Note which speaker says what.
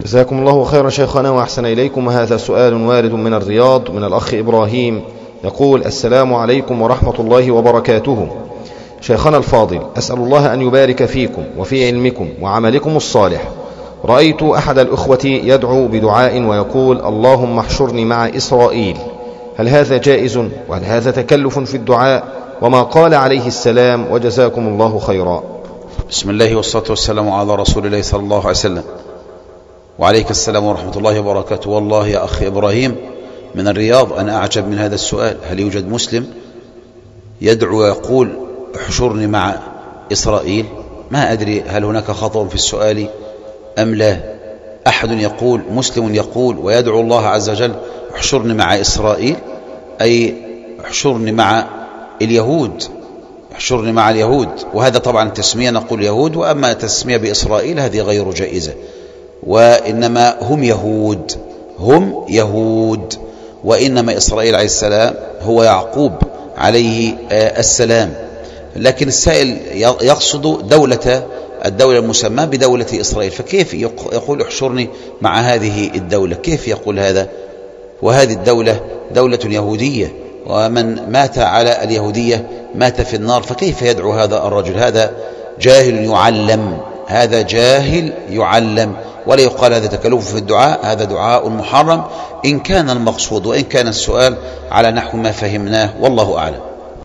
Speaker 1: جزاكم الله خيرا شيخنا وأحسن إليكم. وهذا سؤال وارد من الرياض من الأخ إبراهيم، يقول: السلام عليكم ورحمة الله وبركاته. شيخنا الفاضل، أسأل الله أن يبارك فيكم وفي علمكم وعملكم الصالح. رأيت أحد الأخوة يدعو بدعاء ويقول: اللهم احشرني مع إسرائيل. هل هذا جائز؟ وهل هذا تكلف في الدعاء؟ وما قال عليه السلام؟ وجزاكم الله خيرا.
Speaker 2: بسم الله والصلاة والسلام على رسول الله صلى الله عليه وسلم. وعليك السلام ورحمة الله وبركاته. والله يا أخي إبراهيم من الرياض أنا أعجب من هذا السؤال. هل يوجد مسلم يدعو ويقول احشرني مع إسرائيل؟ ما أدري هل هناك خطأ في السؤال أم لا. أحد يقول، مسلم يقول ويدعو الله عز وجل احشرني مع إسرائيل، أي احشرني مع اليهود، احشرني مع اليهود. وهذا طبعا تسمية نقول يهود، وأما تسمية بإسرائيل هذه غير جائزة. وإنما هم يهود، هم يهود، وإنما إسرائيل عليه السلام هو يعقوب عليه السلام. لكن السائل يقصد الدولة المسمى بدولة إسرائيل، فكيف يقول احشرني مع هذه الدولة؟ كيف يقول هذا؟ وهذه الدولة دولة يهودية، ومن مات على اليهودية مات في النار، فكيف يدعو هذا الرجل؟ هذا جاهل يعلم، هذا جاهل يعلم، ولا يقال هذا تكلف في الدعاء، هذا دعاء محرم إن كان المقصود، وإن كان السؤال على نحو ما فهمناه، والله أعلم.